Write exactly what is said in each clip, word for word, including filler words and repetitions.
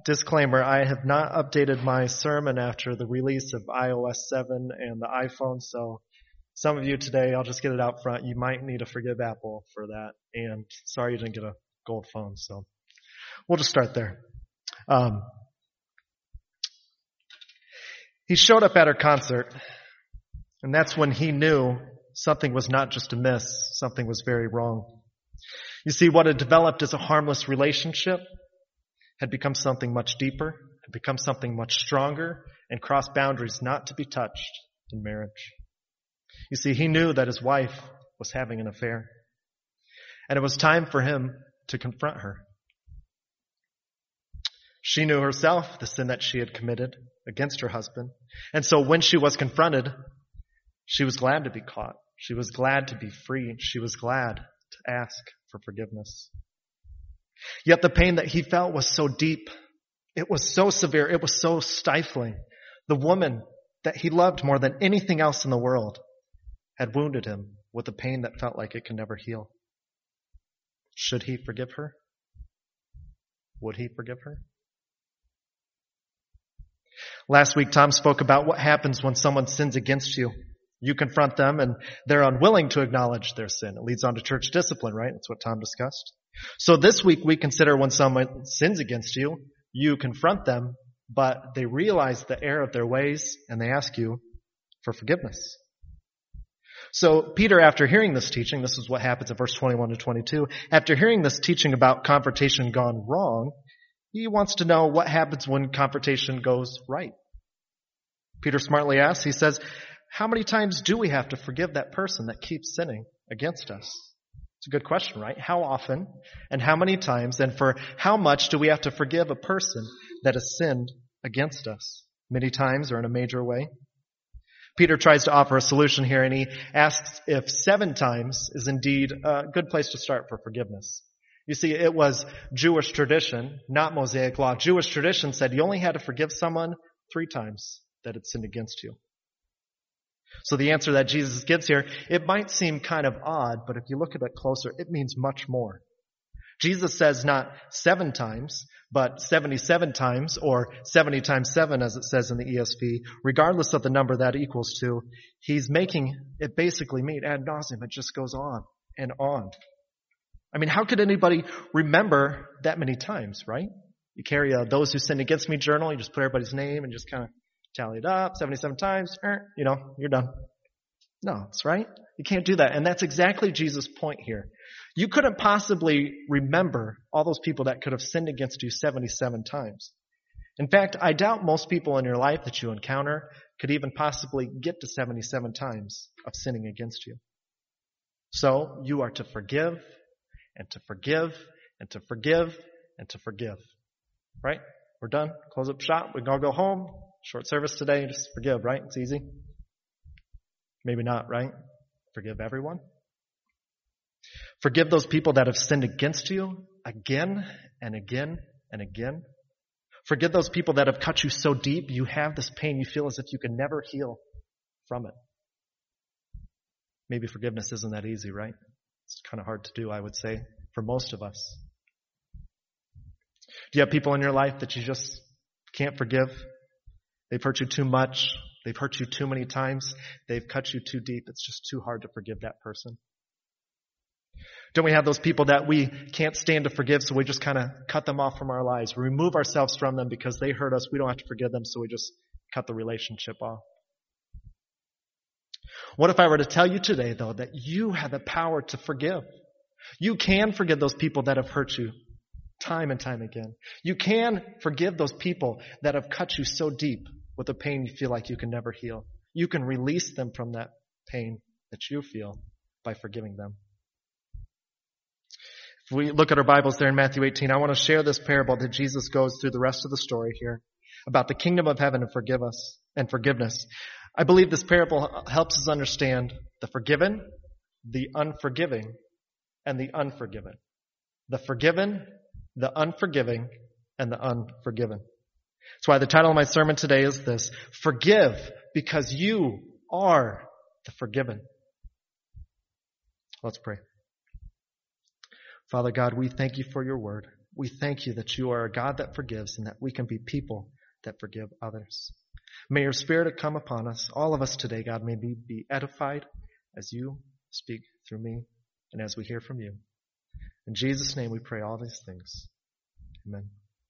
disclaimer, I have not updated my sermon after the release of i O S seven and the iPhone, so some of you today, I'll just get it out front, you might need to forgive Apple for that, and sorry you didn't get a gold phone, so we'll just start there. Um, he showed up at her concert, and that's when he knew something was not just amiss, something was very wrong. You see, what had developed as a harmless relationship had become something much deeper, had become something much stronger, and crossed boundaries not to be touched in marriage. You see, he knew that his wife was having an affair, and it was time for him to confront her. She knew herself the sin that she had committed against her husband, and so when she was confronted, she was glad to be caught. She was glad to be free. She was glad to ask for forgiveness. Yet the pain that he felt was so deep. It was so severe. It was so stifling. The woman that he loved more than anything else in the world had wounded him with a pain that felt like it could never heal. Should he forgive her? Would he forgive her? Last week, Tom spoke about what happens when someone sins against you. You confront them and they're unwilling to acknowledge their sin. It leads on to church discipline, right? That's what Tom discussed. So this week we consider when someone sins against you, you confront them, but they realize the error of their ways and they ask you for forgiveness. So Peter, after hearing this teaching, this is what happens in verse twenty-one to twenty-two, after hearing this teaching about confrontation gone wrong, he wants to know what happens when confrontation goes right. Peter smartly asks, he says, how many times do we have to forgive that person that keeps sinning against us? It's a good question, right? How often and how many times and for how much do we have to forgive a person that has sinned against us? Many times or in a major way? Peter tries to offer a solution here, and he asks if seven times is indeed a good place to start for forgiveness. You see, it was Jewish tradition, not Mosaic law. Jewish tradition said you only had to forgive someone three times that had sinned against you. So the answer that Jesus gives here, it might seem kind of odd, but if you look at it closer, it means much more. Jesus says not seven times, but seventy-seven times, or seventy times seven as it says in the E S V, regardless of the number that equals to. He's making it basically mean ad nauseum. It just goes on and on. I mean, how could anybody remember that many times, right? You carry a those who sinned against me journal, you just put everybody's name and just kind of tally it up, seventy-seven times, you know, you're done. No, that's right. You can't do that. And that's exactly Jesus' point here. You couldn't possibly remember all those people that could have sinned against you seventy-seven times. In fact, I doubt most people in your life that you encounter could even possibly get to seventy-seven times of sinning against you. So you are to forgive and to forgive and to forgive and to forgive. Right? We're done. Close up shop. We can all go home. Short service today. Just forgive, right? It's easy. Maybe not, right? Forgive everyone. Forgive those people that have sinned against you again and again and again. Forgive those people that have cut you so deep you have this pain you feel as if you can never heal from it. Maybe forgiveness isn't that easy, right? It's kind of hard to do, I would say, for most of us. Do you have people in your life that you just can't forgive? They've hurt you too much. They've hurt you too many times. They've cut you too deep. It's just too hard to forgive that person. Don't we have those people that we can't stand to forgive, so we just kind of cut them off from our lives? We remove ourselves from them because they hurt us. We don't have to forgive them, so we just cut the relationship off. What if I were to tell you today, though, that you have the power to forgive? You can forgive those people that have hurt you time and time again. You can forgive those people that have cut you so deep with a pain you feel like you can never heal. You can release them from that pain that you feel by forgiving them. If we look at our Bibles there in Matthew eighteen, I want to share this parable that Jesus goes through the rest of the story here about the kingdom of heaven and forgive us and forgiveness. I believe this parable helps us understand the forgiven, the unforgiving, and the unforgiven. The forgiven, the unforgiving, and the unforgiven. That's why the title of my sermon today is this: Forgive because you are the forgiven. Let's pray. Father God, we thank you for your word. We thank you that you are a God that forgives and that we can be people that forgive others. May your Spirit come upon us, all of us today, God. May we be edified as you speak through me and as we hear from you. In Jesus' name we pray all these things. Amen.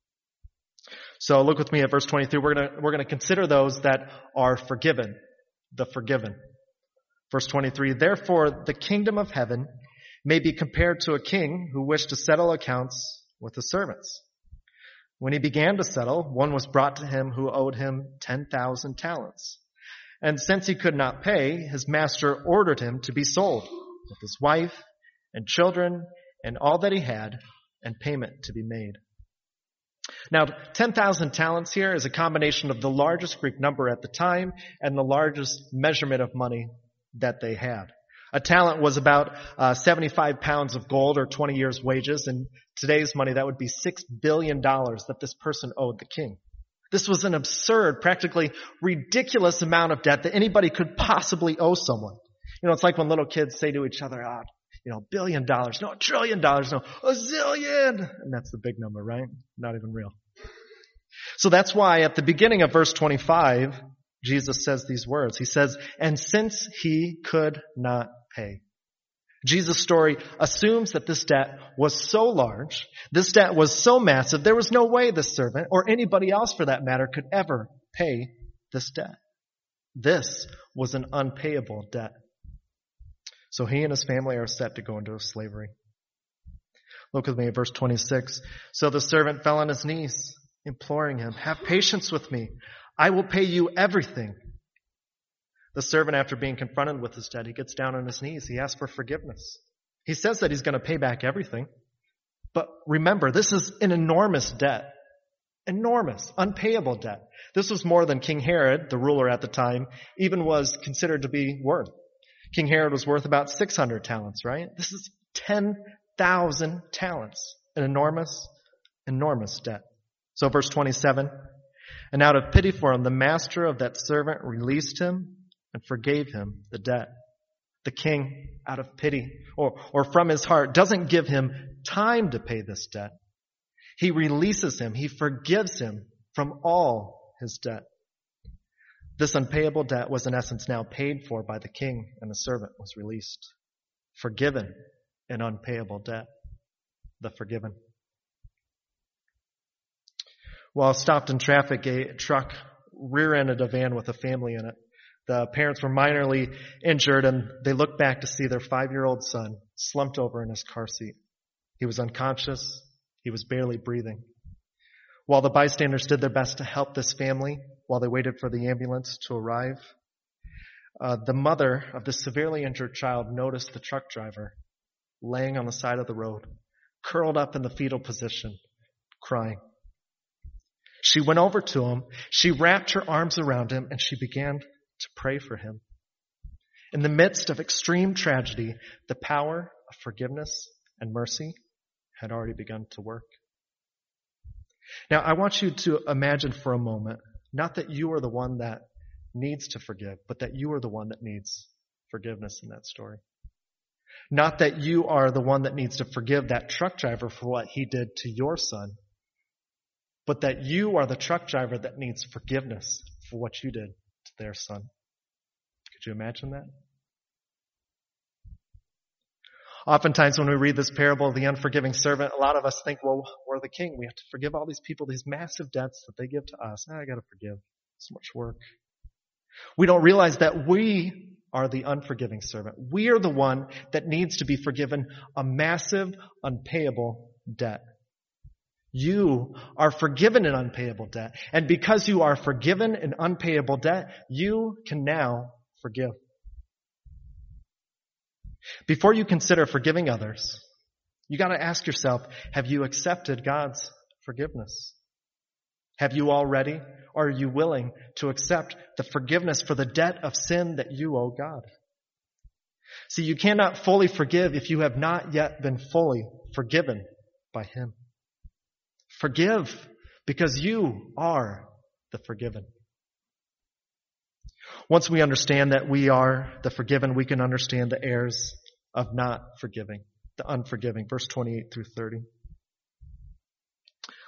So look with me at verse twenty-three. We're going to, we're going to consider those that are forgiven, the forgiven. Verse twenty-three, therefore the kingdom of heaven may be compared to a king who wished to settle accounts with his servants. When he began to settle, one was brought to him who owed him ten thousand talents. And since he could not pay, his master ordered him to be sold with his wife and children and all that he had, and payment to be made. Now, ten thousand talents here is a combination of the largest Greek number at the time and the largest measurement of money that they had. A talent was about uh, seventy-five pounds of gold or twenty years' wages. In today's money, that would be six billion dollars that this person owed the king. This was an absurd, practically ridiculous amount of debt that anybody could possibly owe someone. You know, it's like when little kids say to each other, ah, you know, billion dollars, no, a trillion dollars, no, a zillion. And that's the big number, right? Not even real. So that's why at the beginning of verse twenty-five, Jesus says these words. He says, and since he could not pay. Jesus' story assumes that this debt was so large, this debt was so massive, there was no way this servant, or anybody else for that matter, could ever pay this debt. This was an unpayable debt. So he and his family are set to go into slavery. Look with me at verse twenty-six. So the servant fell on his knees, imploring him, have patience with me. I will pay you everything. The servant, after being confronted with his debt, he gets down on his knees. He asks for forgiveness. He says that he's going to pay back everything. But remember, this is an enormous debt. Enormous, unpayable debt. This was more than King Herod, the ruler at the time, even was considered to be worth. King Herod was worth about six hundred talents, right? This is ten thousand talents. An enormous, enormous debt. So verse twenty-seven, and out of pity for him, the master of that servant released him and forgave him the debt. The king, out of pity or, or from his heart, doesn't give him time to pay this debt. He releases him. He forgives him from all his debt. This unpayable debt was in essence now paid for by the king, and the servant was released. Forgiven an unpayable debt. The forgiven. While stopped in traffic, a truck rear-ended a van with a family in it. The parents were minorly injured, and they looked back to see their five-year-old son slumped over in his car seat. He was unconscious. He was barely breathing. While the bystanders did their best to help this family while they waited for the ambulance to arrive, uh, the mother of the severely injured child noticed the truck driver laying on the side of the road, curled up in the fetal position, crying. She went over to him, she wrapped her arms around him, and she began to pray for him. In the midst of extreme tragedy, the power of forgiveness and mercy had already begun to work. Now, I want you to imagine for a moment, not that you are the one that needs to forgive, but that you are the one that needs forgiveness in that story. Not that you are the one that needs to forgive that truck driver for what he did to your son, but that you are the truck driver that needs forgiveness for what you did to their son. Could you imagine that? Oftentimes when we read this parable of the unforgiving servant, a lot of us think, well, we're the king. We have to forgive all these people, these massive debts that they give to us. Ah, I got to forgive. So much work. We don't realize that we are the unforgiving servant. We are the one that needs to be forgiven a massive, unpayable debt. You are forgiven an unpayable debt. And because you are forgiven an unpayable debt, you can now forgive. Before you consider forgiving others, you got to ask yourself, have you accepted God's forgiveness? Have you already, or are you willing to accept the forgiveness for the debt of sin that you owe God? See, you cannot fully forgive if you have not yet been fully forgiven by Him. Forgive because you are the forgiven. Once we understand that we are the forgiven, we can understand the heirs of not forgiving, the unforgiving. Verse twenty-eight through thirty.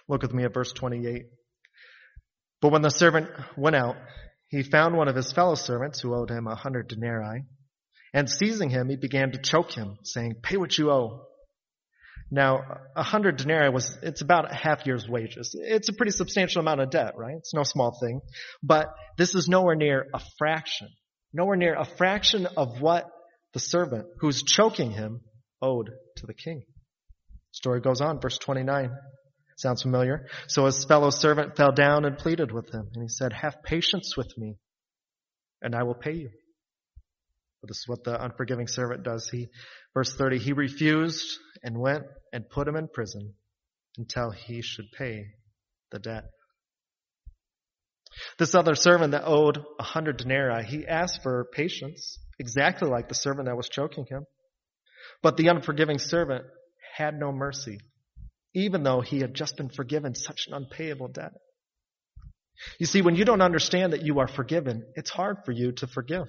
Look with me at verse twenty-eight. But when the servant went out, he found one of his fellow servants who owed him a hundred denarii. And seizing him, he began to choke him, saying, "Pay what you owe." Now, a hundred denarii was, it's about a half year's wages. It's a pretty substantial amount of debt, right? It's no small thing. But this is nowhere near a fraction. Nowhere near a fraction of what the servant who's choking him owed to the king. Story goes on, verse twenty-nine. Sounds familiar? So his fellow servant fell down and pleaded with him. And he said, "Have patience with me, and I will pay you." But this is what the unforgiving servant does. He, verse thirty, he refused and went and put him in prison until he should pay the debt. This other servant that owed a hundred denarii, he asked for patience, exactly like the servant that was choking him. But the unforgiving servant had no mercy, even though he had just been forgiven such an unpayable debt. You see, when you don't understand that you are forgiven, it's hard for you to forgive.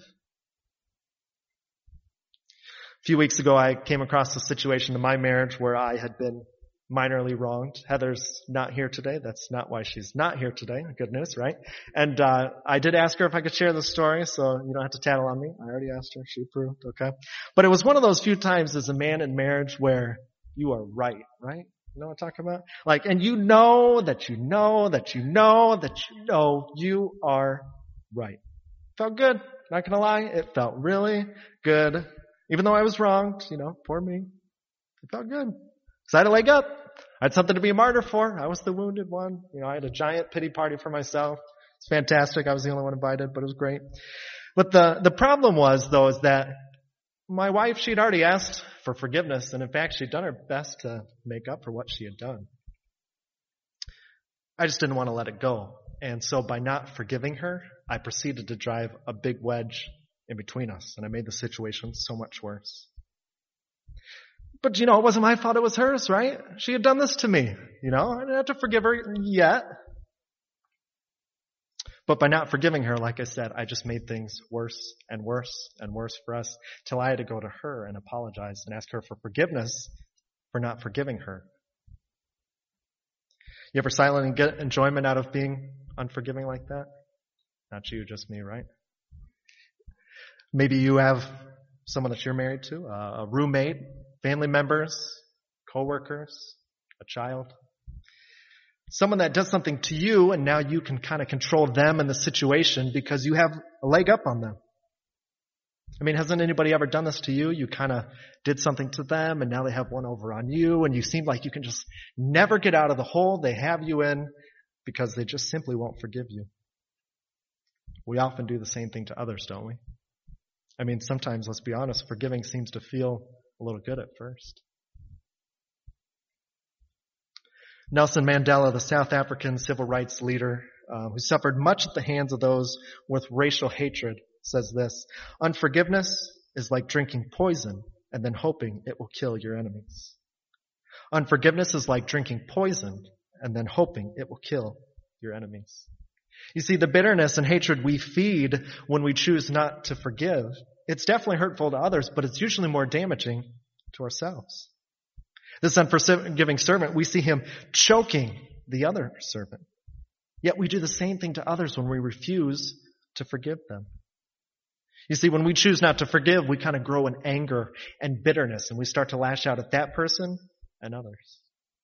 A few weeks ago, I came across a situation in my marriage where I had been minorly wronged. Heather's not here today. That's not why she's not here today. Good news, right? And uh I did ask her if I could share the story, so you don't have to tattle on me. I already asked her. She approved, okay? But it was one of those few times as a man in marriage where you are right, right? You know what I'm talking about? Like, and you know that you know that you know that you know you are right. Felt good. Not gonna lie. It felt really good. Even though I was wronged, you know, poor me. It felt good. Because I had a leg up. I had something to be a martyr for. I was the wounded one. You know, I had a giant pity party for myself. It's fantastic. I was the only one invited, but it was great. But the, the problem was, though, is that my wife, she'd already asked for forgiveness. And in fact, she'd done her best to make up for what she had done. I just didn't want to let it go. And so by not forgiving her, I proceeded to drive a big wedge in between us. And I made the situation so much worse. But, you know, it wasn't my fault, it was hers, right? She had done this to me, you know? I didn't have to forgive her yet. But by not forgiving her, like I said, I just made things worse and worse and worse for us till I had to go to her and apologize and ask her for forgiveness for not forgiving her. You ever silently get enjoyment out of being unforgiving like that? Not you, just me, right? Maybe you have someone that you're married to, a roommate, family members, coworkers, a child. Someone that does something to you and now you can kind of control them and the situation because you have a leg up on them. I mean, hasn't anybody ever done this to you? You kind of did something to them and now they have one over on you and you seem like you can just never get out of the hole they have you in because they just simply won't forgive you. We often do the same thing to others, don't we? I mean, sometimes, let's be honest, forgiving seems to feel a little good at first. Nelson Mandela, the South African civil rights leader uh, who suffered much at the hands of those with racial hatred, says this: "Unforgiveness is like drinking poison and then hoping it will kill your enemies." Unforgiveness is like drinking poison and then hoping it will kill your enemies. You see, the bitterness and hatred we feed when we choose not to forgive, it's definitely hurtful to others, but it's usually more damaging to ourselves. This unforgiving servant, we see him choking the other servant. Yet we do the same thing to others when we refuse to forgive them. You see, when we choose not to forgive, we kind of grow in anger and bitterness, and we start to lash out at that person and others.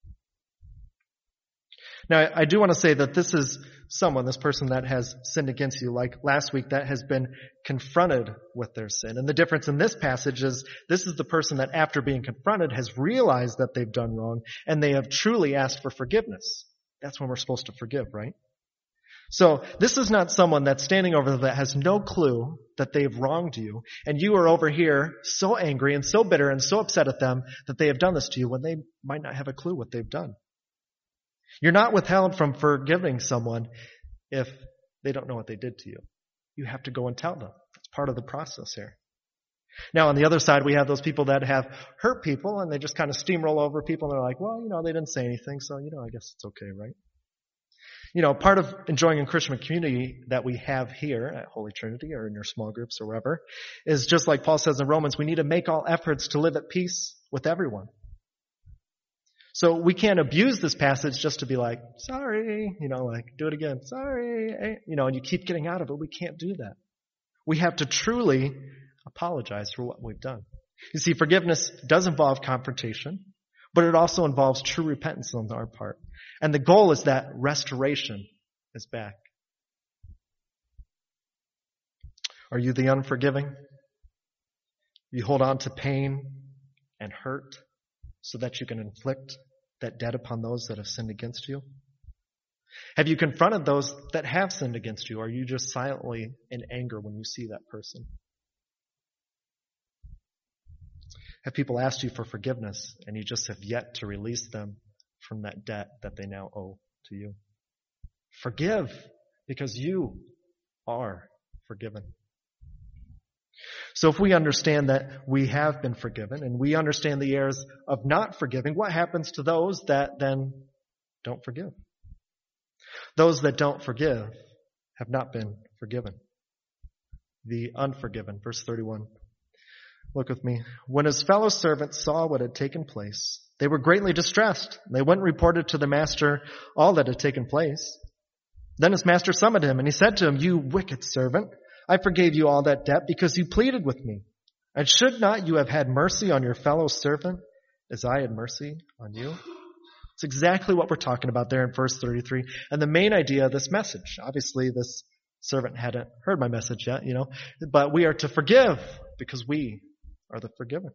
Now, I do want to say that this is someone, this person that has sinned against you, like last week, that has been confronted with their sin. And the difference in this passage is this is the person that after being confronted has realized that they've done wrong and they have truly asked for forgiveness. That's when we're supposed to forgive, right? So this is not someone that's standing over there that has no clue that they've wronged you, and you are over here so angry and so bitter and so upset at them that they have done this to you when they might not have a clue what they've done. You're not withheld from forgiving someone if they don't know what they did to you. You have to go and tell them. That's part of the process here. Now, on the other side, we have those people that have hurt people, and they just kind of steamroll over people, and they're like, well, you know, they didn't say anything, so, you know, I guess it's okay, right? You know, part of enjoying a Christian community that we have here at Holy Trinity or in your small groups or wherever is just like Paul says in Romans, we need to make all efforts to live at peace with everyone. So we can't abuse this passage just to be like, sorry, you know, like, do it again, sorry, you know, and you keep getting out of it. We can't do that. We have to truly apologize for what we've done. You see, forgiveness does involve confrontation, but it also involves true repentance on our part. And the goal is that restoration is back. Are you the unforgiving? You hold on to pain and hurt so that you can inflict that debt upon those that have sinned against you? Have you confronted those that have sinned against you? Or are you just silently in anger when you see that person? Have people asked you for forgiveness and you just have yet to release them from that debt that they now owe to you? Forgive, because you are forgiven. So if we understand that we have been forgiven and we understand the errors of not forgiving, what happens to those that then don't forgive? Those that don't forgive have not been forgiven. The unforgiven, verse thirty-one. Look with me. When his fellow servants saw what had taken place, they were greatly distressed. They went and reported to the master all that had taken place. Then his master summoned him, and he said to him, "You wicked servant, I forgave you all that debt because you pleaded with me. And should not you have had mercy on your fellow servant as I had mercy on you?" It's exactly what we're talking about there in verse thirty-three. And the main idea of this message, obviously this servant hadn't heard my message yet, you know, but we are to forgive because we are the forgiven.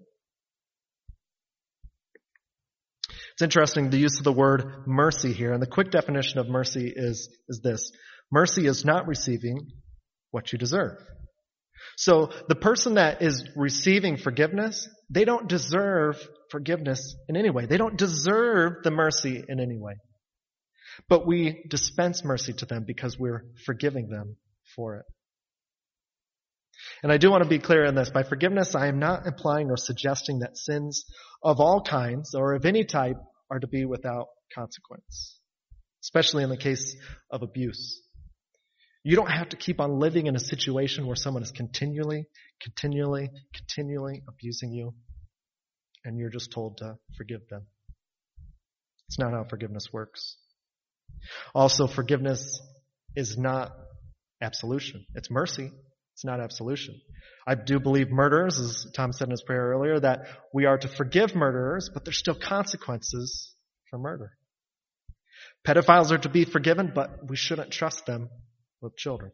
It's interesting, the use of the word mercy here. And the quick definition of mercy is, is this. Mercy is not receiving what you deserve. So the person that is receiving forgiveness, they don't deserve forgiveness in any way. They don't deserve the mercy in any way. But we dispense mercy to them because we're forgiving them for it. And I do want to be clear in this. By forgiveness, I am not implying or suggesting that sins of all kinds or of any type are to be without consequence, especially in the case of abuse. You don't have to keep on living in a situation where someone is continually, continually, continually abusing you, and you're just told to forgive them. It's not how forgiveness works. Also, forgiveness is not absolution. It's mercy. It's not absolution. I do believe murderers, as Tom said in his prayer earlier, that we are to forgive murderers, but there's still consequences for murder. Pedophiles are to be forgiven, but we shouldn't trust them with children.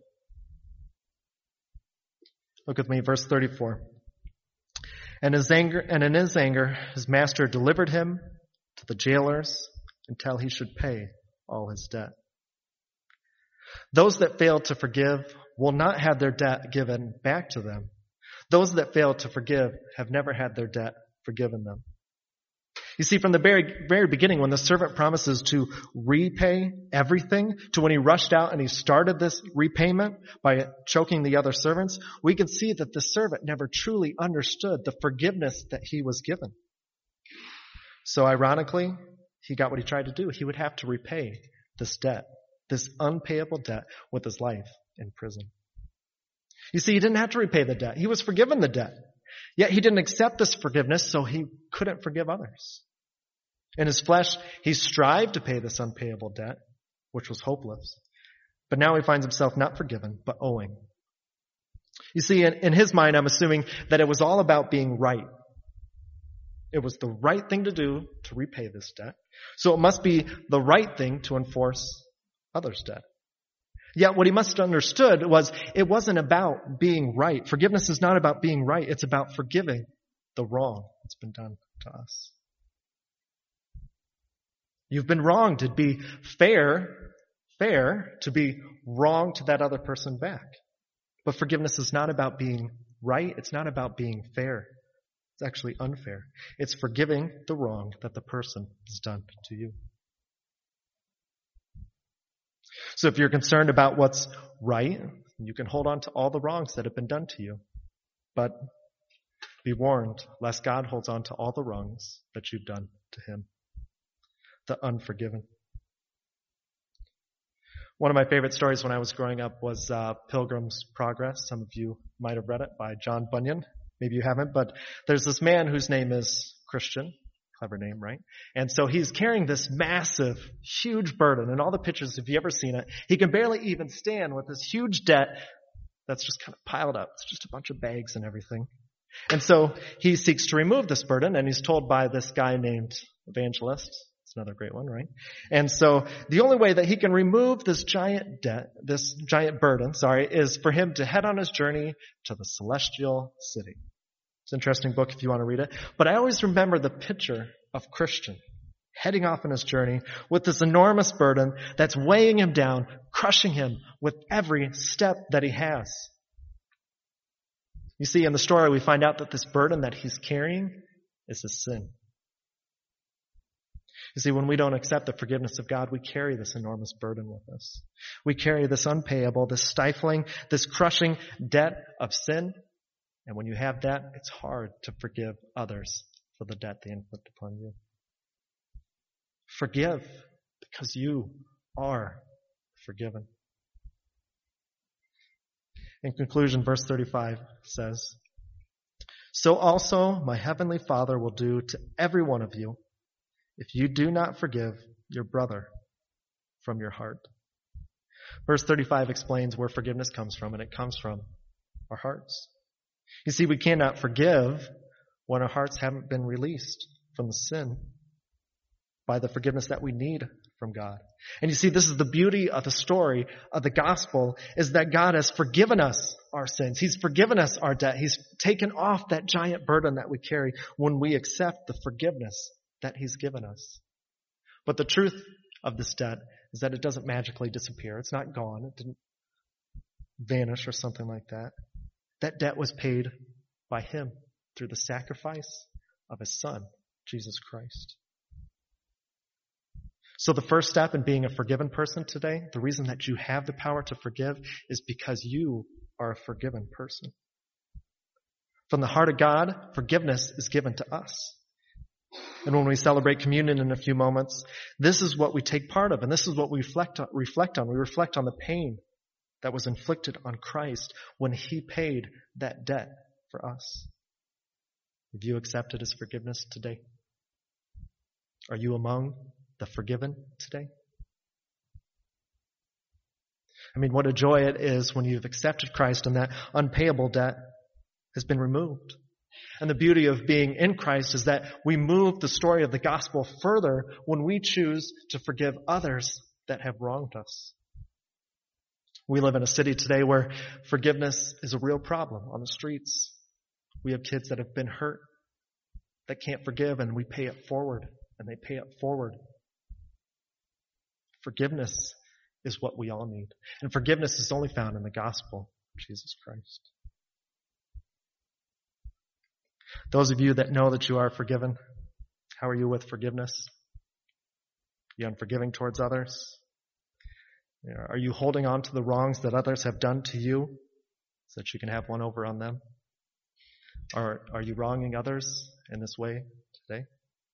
Look with me, verse thirty-four. And his anger, and in his anger, his master delivered him to the jailers until he should pay all his debt. Those that fail to forgive will not have their debt given back to them. Those that fail to forgive have never had their debt forgiven them. You see, from the very, very beginning, when the servant promises to repay everything, to when he rushed out and he started this repayment by choking the other servants, we can see that the servant never truly understood the forgiveness that he was given. So ironically, he got what he tried to do. He would have to repay this debt, this unpayable debt, with his life in prison. You see, he didn't have to repay the debt. He was forgiven the debt. Yet he didn't accept this forgiveness, so he couldn't forgive others. In his flesh, he strived to pay this unpayable debt, which was hopeless. But now he finds himself not forgiven, but owing. You see, in, in his mind, I'm assuming that it was all about being right. It was the right thing to do to repay this debt. So it must be the right thing to enforce others' debt. Yet what he must have understood was it wasn't about being right. Forgiveness is not about being right. It's about forgiving the wrong that's been done to us. You've been wronged. It'd be fair, fair to be wrong to that other person back. But forgiveness is not about being right. It's not about being fair. It's actually unfair. It's forgiving the wrong that the person has done to you. So if you're concerned about what's right, you can hold on to all the wrongs that have been done to you. But be warned, lest God holds on to all the wrongs that you've done to him. The unforgiven. One of my favorite stories when I was growing up was uh, Pilgrim's Progress. Some of you might have read it, by John Bunyan. Maybe you haven't, but there's this man whose name is Christian, Clever name, right? And so he's carrying this massive, huge burden. In all the pictures, if you've ever seen it, he can barely even stand with this huge debt that's just kind of piled up. It's just a bunch of bags and everything. And so he seeks to remove this burden, and he's told by this guy named Evangelist. It's another great one, right? And so the only way that he can remove this giant debt, this giant burden, sorry, is for him to head on his journey to the celestial city. It's an interesting book if you want to read it. But I always remember the picture of Christian heading off on his journey with this enormous burden that's weighing him down, crushing him with every step that he has. You see, in the story, we find out that this burden that he's carrying is his sin. You see, when we don't accept the forgiveness of God, we carry this enormous burden with us. We carry this unpayable, this stifling, this crushing debt of sin. And when you have that, it's hard to forgive others for the debt they inflict upon you. Forgive because you are forgiven. In conclusion, verse thirty-five says, "So also my heavenly Father will do to every one of you if you do not forgive your brother from your heart." Verse thirty-five explains where forgiveness comes from, and it comes from our hearts. You see, we cannot forgive when our hearts haven't been released from the sin by the forgiveness that we need from God. And you see, this is the beauty of the story of the gospel, is that God has forgiven us our sins. He's forgiven us our debt. He's taken off that giant burden that we carry when we accept the forgiveness that he's given us. But the truth of this debt is that it doesn't magically disappear. It's not gone. It didn't vanish or something like that. That debt was paid by him through the sacrifice of his Son, Jesus Christ. So the first step in being a forgiven person today, the reason that you have the power to forgive is because you are a forgiven person. From the heart of God, forgiveness is given to us. And when we celebrate communion in a few moments, this is what we take part of, and this is what we reflect on. Reflect on. We reflect on the pain that was inflicted on Christ when he paid that debt for us. Have you accepted his forgiveness today? Are you among the forgiven today? I mean, what a joy it is when you've accepted Christ and that unpayable debt has been removed. And the beauty of being in Christ is that we move the story of the gospel further when we choose to forgive others that have wronged us. We live in a city today where forgiveness is a real problem on the streets. We have kids that have been hurt, that can't forgive, and we pay it forward, and they pay it forward. Forgiveness is what we all need. And forgiveness is only found in the gospel of Jesus Christ. Those of you that know that you are forgiven, how are you with forgiveness? Are you unforgiving towards others? Are you holding on to the wrongs that others have done to you so that you can have one over on them? Or are you wronging others in this way today?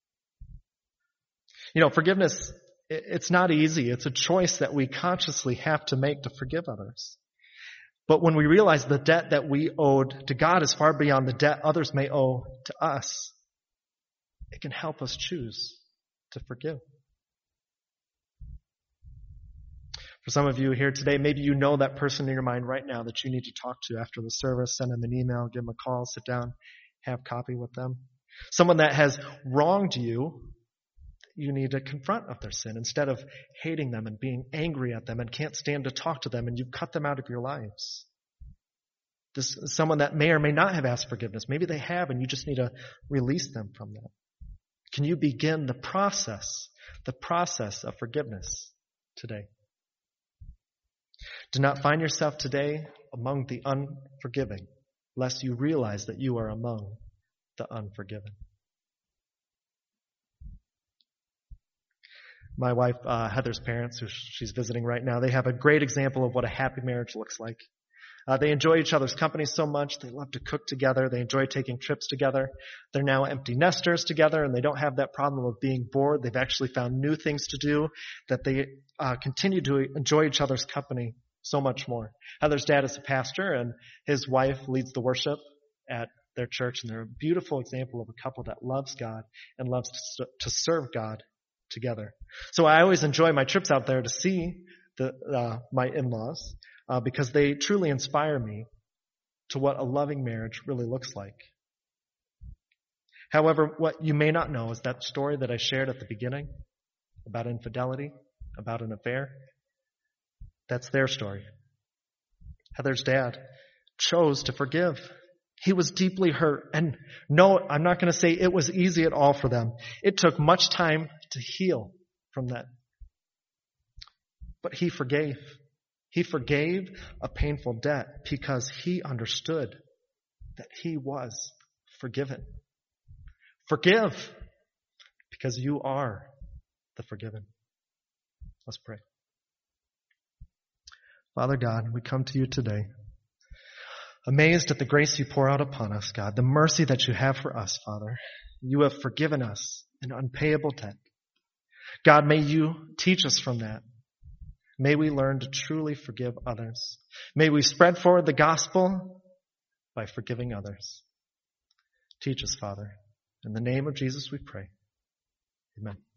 You know, forgiveness, it's not easy. It's a choice that we consciously have to make to forgive others. But when we realize the debt that we owed to God is far beyond the debt others may owe to us, it can help us choose to forgive. For some of you here today, maybe you know that person in your mind right now that you need to talk to after the service. Send them an email, give them a call, sit down, have coffee with them. Someone that has wronged you, you need to confront of their sin instead of hating them and being angry at them and can't stand to talk to them and you've cut them out of your lives. This is someone that may or may not have asked forgiveness. Maybe they have and you just need to release them from that. Can you begin the process, the process of forgiveness today? Do not find yourself today among the unforgiving, lest you realize that you are among the unforgiven. My wife, uh, Heather's parents, who she's visiting right now, they have a great example of what a happy marriage looks like. Uh, they enjoy each other's company so much. They love to cook together. They enjoy taking trips together. They're now empty nesters together, and they don't have that problem of being bored. They've actually found new things to do that they uh, continue to enjoy each other's company so much more. Heather's dad is a pastor, and his wife leads the worship at their church, and they're a beautiful example of a couple that loves God and loves to, to serve God together. So I always enjoy my trips out there to see the, uh, my in-laws uh, because they truly inspire me to what a loving marriage really looks like. However, what you may not know is that story that I shared at the beginning about infidelity, about an affair. That's their story. Heather's dad chose to forgive. He was deeply hurt. And no, I'm not going to say it was easy at all for them. It took much time to heal from that. But he forgave. He forgave a painful debt because he understood that he was forgiven. Forgive because you are the forgiven. Let's pray. Father God, we come to you today, amazed at the grace you pour out upon us, God, the mercy that you have for us, Father. You have forgiven us an unpayable debt. God, may you teach us from that. May we learn to truly forgive others. May we spread forward the gospel by forgiving others. Teach us, Father. In the name of Jesus we pray. Amen.